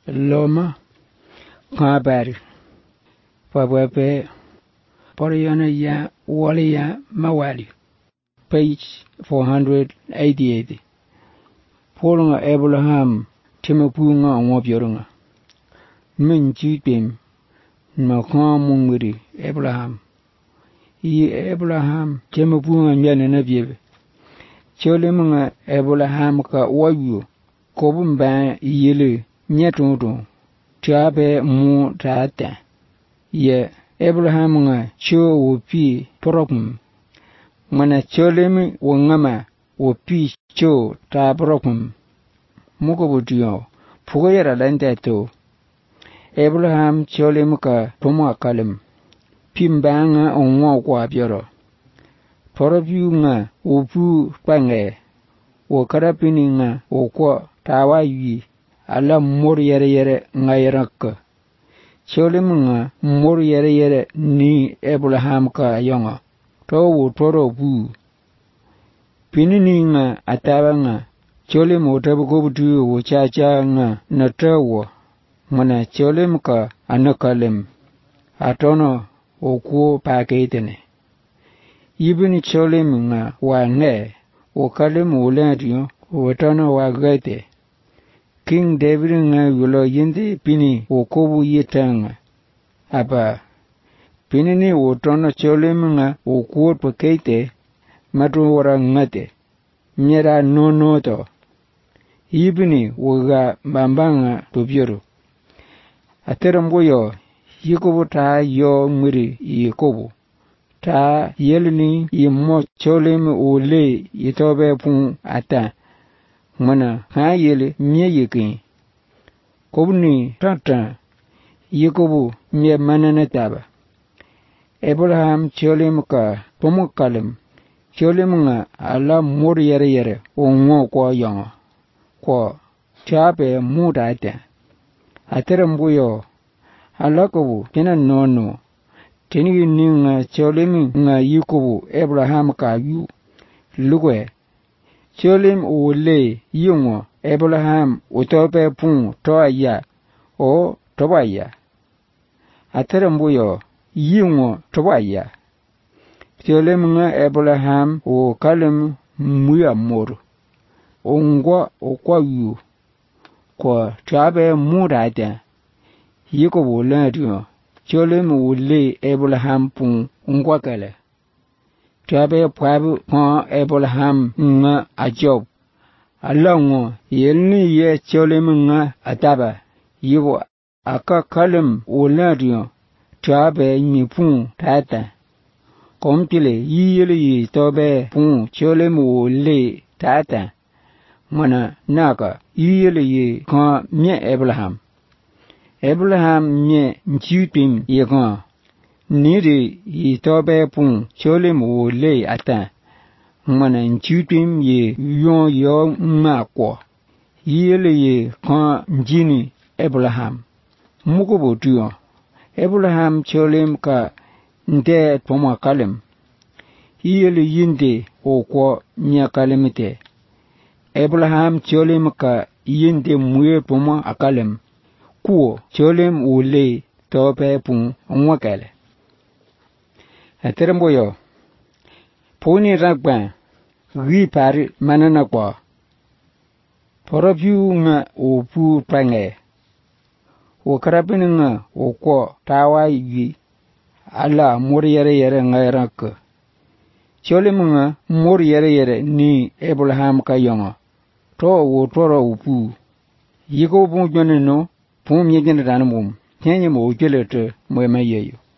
Loma Kabari Papape Poriana ya Walia Mawali page 488 Polunga Abraham Timapunga Wabiorunga Min Jipim Makamungri Abraham Abraham Timapunga Yananabive Cholemunga Abraham ka wayu Kobumba yele Nyatundu Tiabe mu tata Ye Abraham nga cho wopi prokum Mana cholemi wangama wopi cho ta prokum Mukobudio Pugayara landato Abraham cholemuka Puma kalim Pimbanga onwa kwa bioro Porobiu nga wopu pange Wokarapini nga wokwa tawa yi Ala mor yere ngayrak Cholem nga mor yere ni Abraham ka yonga To toro bu Pinini nga atawa nga Cholem otabukobutu wochacha nga natawa Mana cholem ka anakalem Atono okwo paketene Ibini cholem nga wange Wokalem ulendiyo Watono wagate King David nga yulo yindi pini wokobu yitanga. Apa pinini wotono cholem nga wokuot pakete matu wara ngate. Nyera nonoto. Ibini woga bambanga tubiru. Ateramboyo yikobu ta yo mwiri yikobu. Ta yelini yimo cholem ole yitobe pun ata. Mana hayele mye yekin Kobni tata Yekobu mye manana taba Abraham cholem ka Pomukalem Cholem nga ala mor yere Ongo kwa yonga Kwa Chape muda ate Aterambuyo Ala kobu Tena nono Teni nga cholem nga Yekobu Abraham ka yu Lugwe Cholem ole yungo Abraham utope pun toaya o tobaya. Aterambuyo yungo tobaya. Cholem nga Abraham o kalem muya mor. Ongwa okwa yu. Kwa chabe murada. Yiko wolandio. Cholem ole Abraham pun ongwa kale. Chabe pwabu kwa Abraham nga ajob. Alongo yelni ye cholem nga ataba. Yibo aka kalem oladio. Chabe nyipun tata. Komtile yiyele yi tobe pun cholem ole tata. Mana naka yiyele yi kwa mye Abraham. Abraham mye nchipim ye kwa. Niri yi tobe pun cholem ole ata. Mana nchutim ye yon ma kwa. Yele ye kwa njini Abraham. Mukobo tuyo. Abraham cholem ka nte poma kalem. Yele yinde o kwa nya kalemite. Abraham cholem ka yinde muye poma akalem. Kuo cholem ole tobe pun mwakale. Ateramboyo Poni ragban Ripari manana kwa Porobiu nga opu pange Wokarapini nga okwa tawa yi Ala mor yere ngayrak Cholem nga mor yere ni Abraham ka yonga To wotoro upu Yiko pun jone no Pun myegin ranmum Tenye mo ujelete mwema yeyo